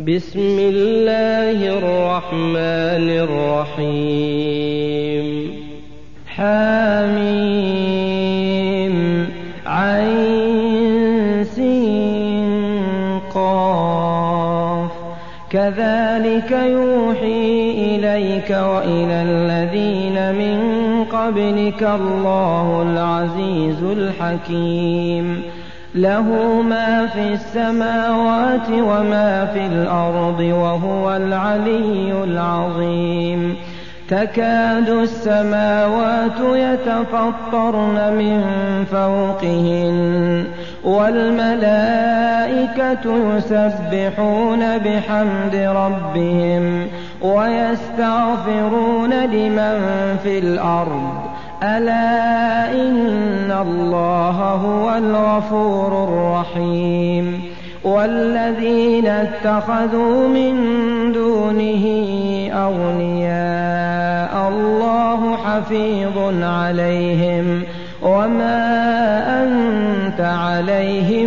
بسم الله الرحمن الرحيم حميم عين سين قاف كذلك يوحي إليك وإلى الذين من قبلك الله العزيز الحكيم له ما في السماوات وما في الأرض وهو العلي العظيم تكاد السماوات يتفطرن من فوقهن والملائكة يسبحون بحمد ربهم ويستغفرون لمن في الأرض ألا إن الله هو الغفور الرحيم والذين اتخذوا من دونه أولياء الله حفيظ عليهم وما أنت عليهم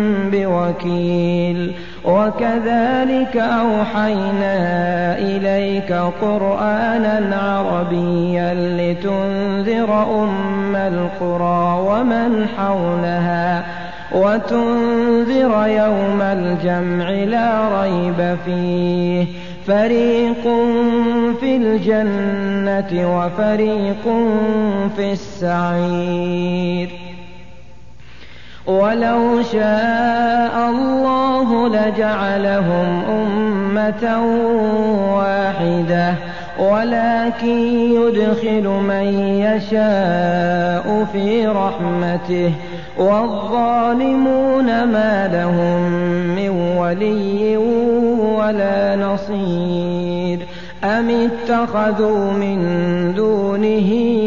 بوكيل وكذلك أوحينا إليك قرآنا عربيا لتنذر أم القرى ومن حولها وتنذر يوم الجمع لا ريب فيه فريق في الجنة وفريق في السعير ولو شاء الله لجعلهم أمة واحدة ولكن يدخل من يشاء في رحمته والظالمون ما لهم من ولي ولا نصير أم اتخذوا من دونه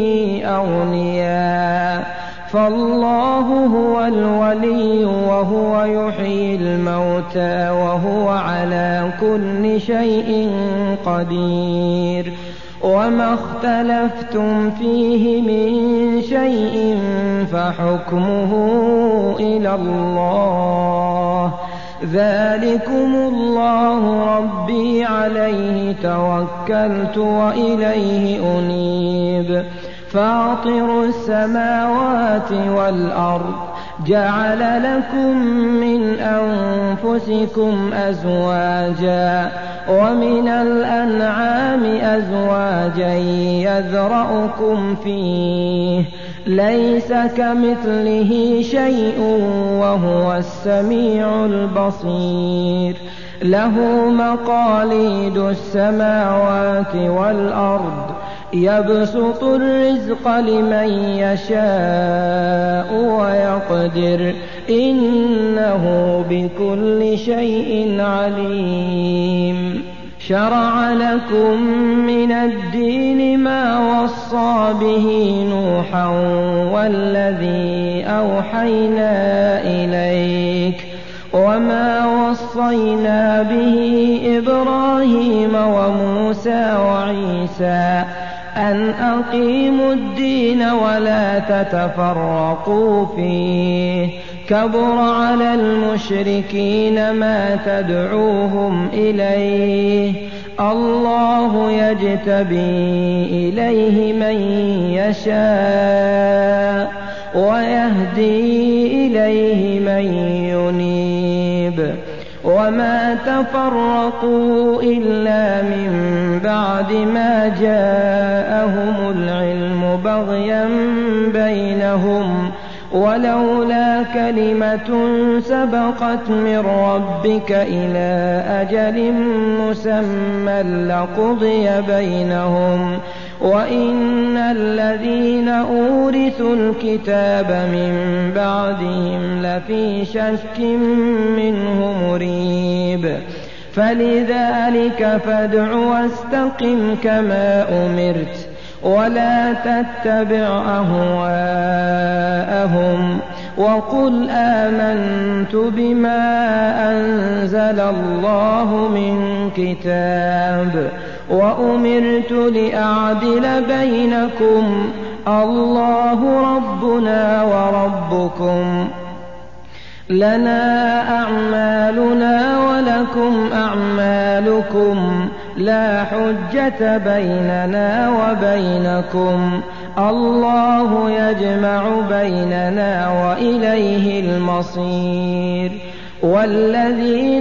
أولياء فالله هو الولي وهو يحيي الموتى وهو على كل شيء قدير وما اختلفتم فيه من شيء فحكمه إلى الله ذلكم الله ربي عليه توكلت وإليه أنيب فاطر السماوات والأرض جعل لكم من أنفسكم أزواجا ومن الأنعام أزواجا يذرأكم فيه ليس كمثله شيء وهو السميع البصير له مقاليد السماوات والأرض يبسط الرزق لمن يشاء ويقدر إنه بكل شيء عليم شرع لكم من الدين ما وصى به نوحا والذي أوحينا إليك وما وصينا به إبراهيم وموسى وعيسى أن أقيموا الدين ولا تتفرقوا فيه كبر على المشركين ما تدعوهم إليه الله يجتبي إليه من يشاء ويهدي إليه من ينيب وما تفرقوا إلا من بعد ما جاءهم العلم بغيا بينهم ولولا كلمة سبقت من ربك إلى أجل مسمى لقضي بينهم وإن الذين أورثوا الكتاب من بعدهم لفي شك منه مريب فلذلك فادع واستقم كما أمرت ولا تتبع أهواءهم وقل آمنت بما أنزل الله من كتاب وأمرت لأعدل بينكم الله ربنا وربكم لنا أعمالنا ولكم أعمالكم لا حجة بيننا وبينكم الله يجمع بيننا وإليه المصير والذين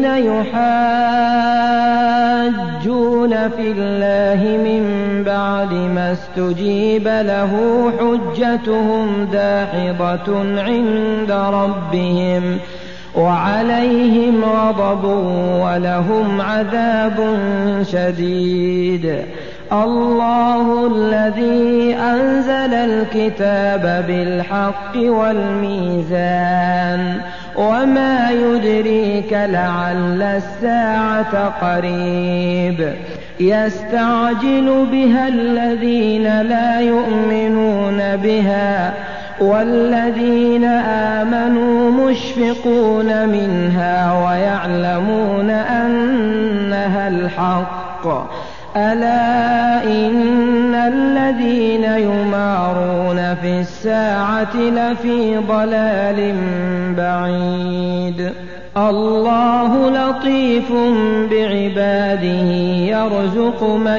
يحاجون في الله من بعد ما استجيب له حجتهم داحضة عند ربهم وعليهم غضب ولهم عذاب شديد الله الذي أنزل الكتاب بالحق والميزان وما يدريك لعل الساعة قريب يستعجل بها الذين لا يؤمنون بها والذين آمنوا مشفقون منها ويعلمون أنها الحق ألا إن الذين يمارون في الساعة لفي ضلال بعيد الله لطيف بعباده يرزق من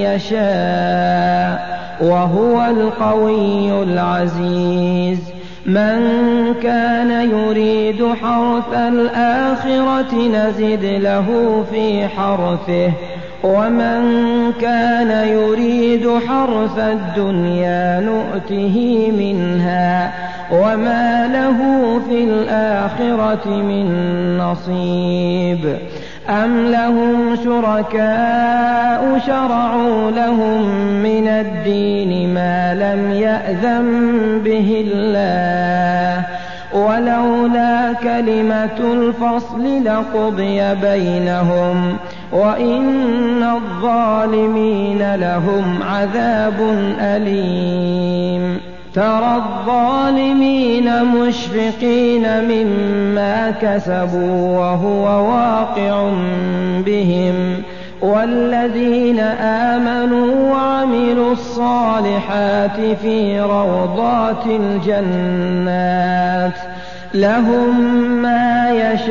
يشاء وهو القوي العزيز من كان يريد حرث الآخرة نزد له في حرثه ومن كان يريد حرث الدنيا نؤته منها وما له في الآخرة من نصيب أم لهم شركاء شرعوا لهم من الدين ما لم يأذن به الله ولولا كلمة الفصل لقضي بينهم وإن الظالمين لهم عذاب أليم ترى الظالمين مشفقين مما كسبوا وهو واقع بهم والذين آمنوا وعملوا الصالحات في روضات الجنات لهم ما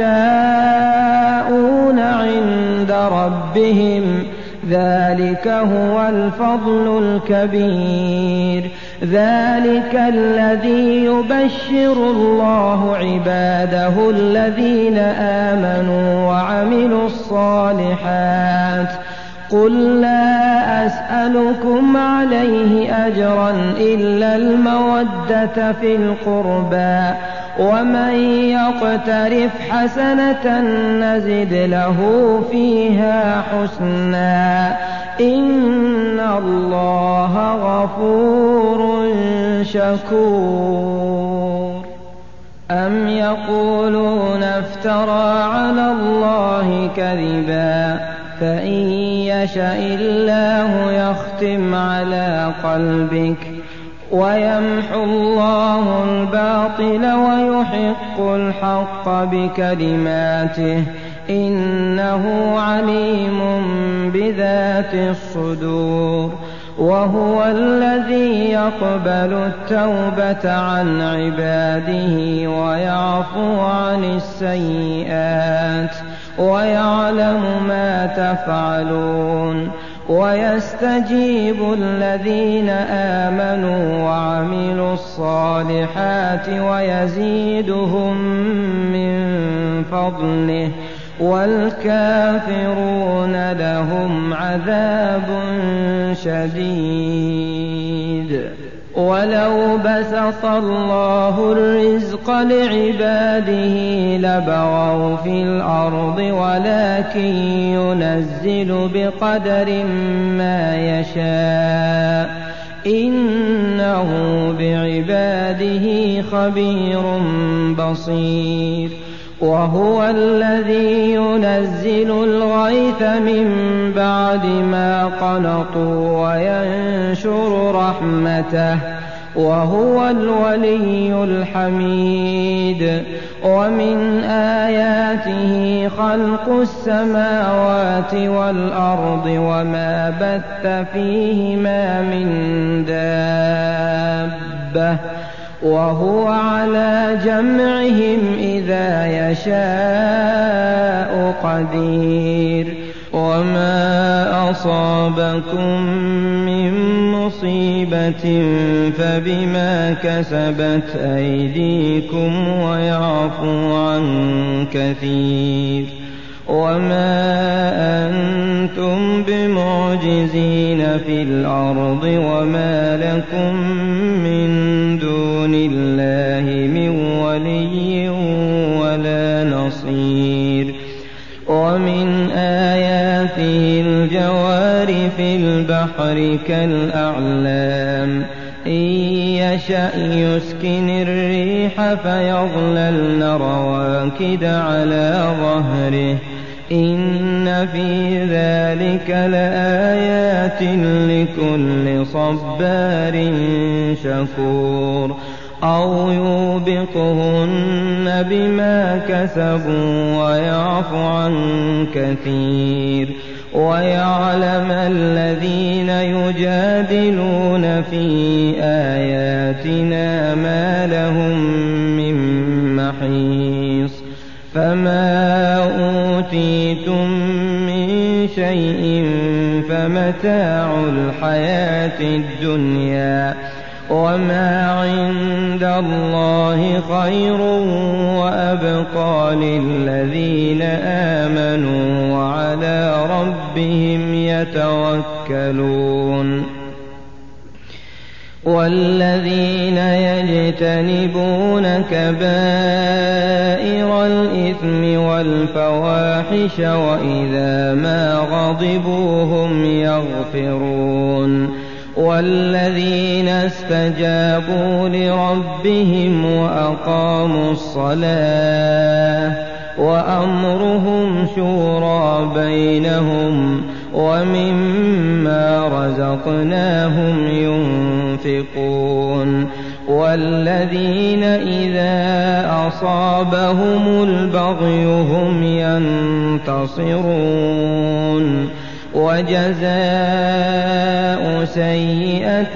يشاءون عند ربهم ذلك هو الفضل الكبير ذلك الذي يبشر الله عباده الذين آمنوا وعملوا الصالحات قل لا أسألكم عليه أجرا إلا المودة في القربى ومن يقترف حسنة نزد له فيها حسنا إن الله غفور شكور أم يقولون افترى على الله كذبا فإن يشأ الله يختم على قلبك ويمحو الله الباطل ويحق الحق بكلماته إنه عليم بذات الصدور وهو الذي يقبل التوبة عن عباده ويعفو عن السيئات ويعلم ما تفعلون ويستجيب الذين آمنوا وعملوا الصالحات ويزيدهم من فضله والكافرون لهم عذاب شديد ولو بسط الله الرزق لعباده لبغوا في الأرض ولكن ينزل بقدر ما يشاء إنه بعباده خبير بصير وهو الذي ينزل الغيث من بعد ما قنطوا وينشر رحمته وهو الولي الحميد ومن آياته خلق السماوات والأرض وما بث فيهما من دابة وهو على جمعهم إذا يشاء قدير وما أصابكم من مصيبة فبما كسبت أيديكم ويعفو عن كثير وما أنتم بمعجزين في الأرض وما لكم من دون الله من ولي ولا نصير ومن آياته الجوار في البحر كالأعلام إن يشأ يسكن الريح فيظللن رواكد على ظهره إن في ذلك لآيات لكل صبار شكور أو يوبقهن بما كسبوا ويعفو عن كثير ويعلم الذين يجادلون في آياتنا ما لهم من محيص فما أوتيتم من شيء فمتاع الحياة الدنيا وما عند الله خير وأبقى للذين آمنوا وعلى ربهم يتوكلون والذين يجتنبون كبائر الإثم والفواحش وإذا ما غضبوا هم يغفرون والذين استجابوا لربهم وأقاموا الصلاة وأمرهم شورى بينهم ومما رزقناهم ينفقون والذين إذا أصابهم البغي هم ينتصرون وجزاء سيئة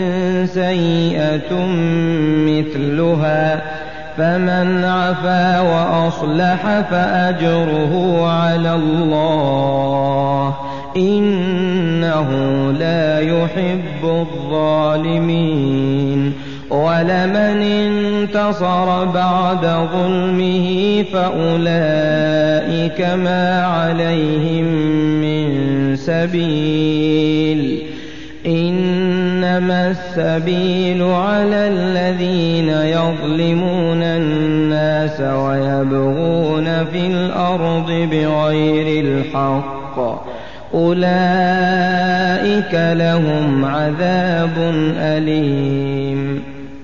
سيئة مثلها فمن عفا وأصلح فأجره على الله إنه لا يحب الظالمين ولمن انتصر بعد ظلمه فأولئك ما عليهم من سبيل إنما السبيل على الذين يظلمون الناس ويبغون في الأرض بغير الحق أولئك لهم عذاب أليم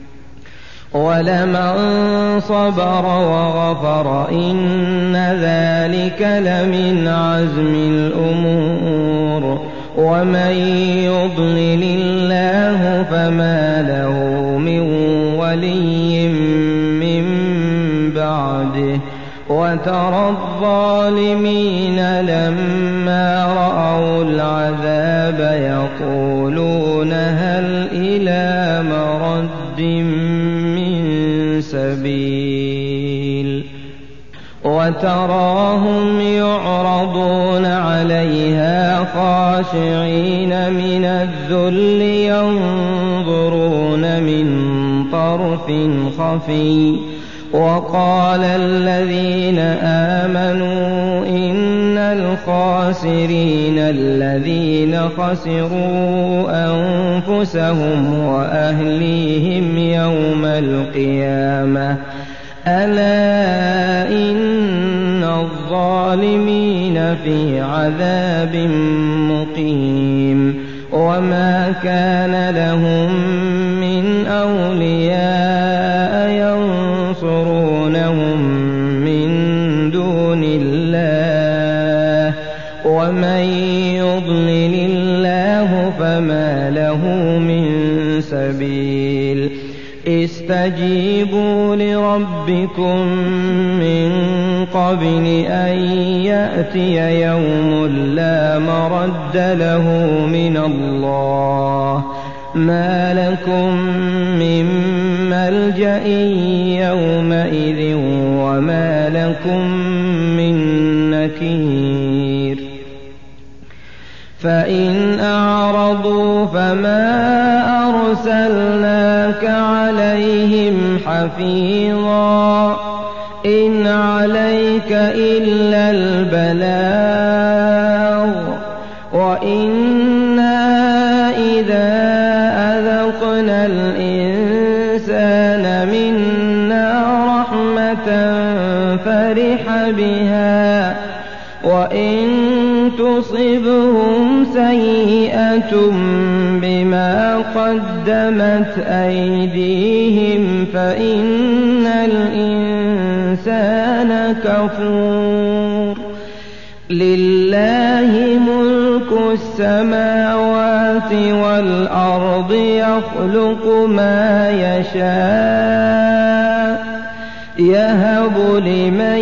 ولمن صبر وغفر إن ذلك لمن عزم الأمور ومن يضلل الله فما له من ولي من بعده وترى الظالمين لما رأوا العذاب يقولون هل إلى مرد من سبيل وتراهم يعرضون عليها خاشعين من الذل ينظرون من طرف خفي وقال الذين آمنوا إن الخاسرين الذين خسروا أنفسهم وأهليهم يوم القيامة ألا إن الظالمين في عذاب مقيم وما كان لهم من أولياء ينصرونهم من دون الله ومن يضلل الله فما له من سبيل استجيبوا لربكم من قبل أن يأتي يوم لا مرد له من الله ما لكم من ملجأ يومئذ وما لكم من نكير فإن أعرضوا فما أرسلناك عليهم حفيظا إن عليك إلا البلاغ وإنا إذا أذقنا الإنسان منا رحمة فرح بها وإن تصبهم سيئة بما قدمت أيديهم فإن الإنسان كفور لله ملك السماوات والأرض يخلق ما يشاء يهب لمن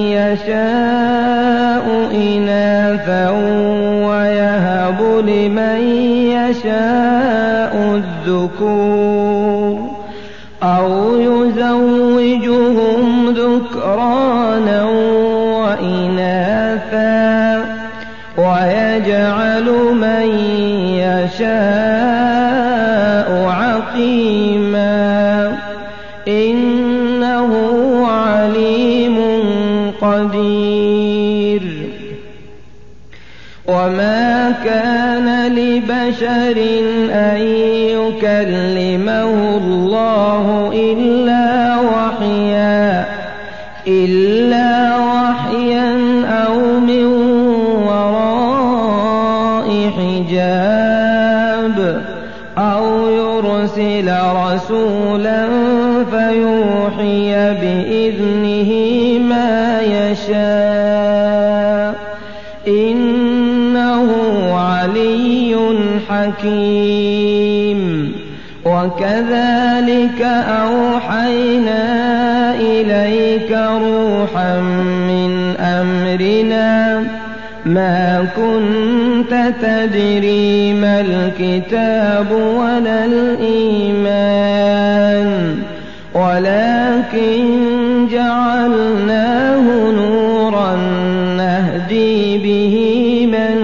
يشاء إناثا ويهب لمن يشاء الذكور أو يزوجهم ذكرانا وإناثا ويجعل من يشاء عقيما إنه عليم قدير وما كان لبشر أن يكلمه الله إلا وحيا أو من وراء حجاب أو يرسل رسولا فيوحي بإذنه ما يشاء إنه علي حكيم وكذلك أوحينا إليك روحا من أمرنا ما كنت تدري ما الكتاب ولا الإيمان ولكن جعلناه نورا نهدي به من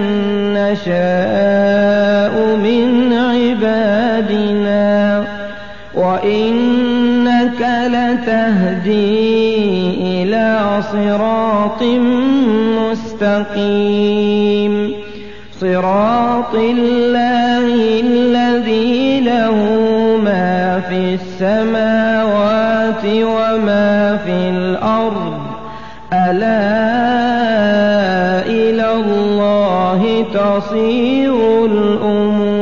نشاء من عبادنا وإنك لتهدي إلى صراط مستقيم صراط الله الذي له ما في السماوات وما في الأرض ألا إلى الله تصير الأمور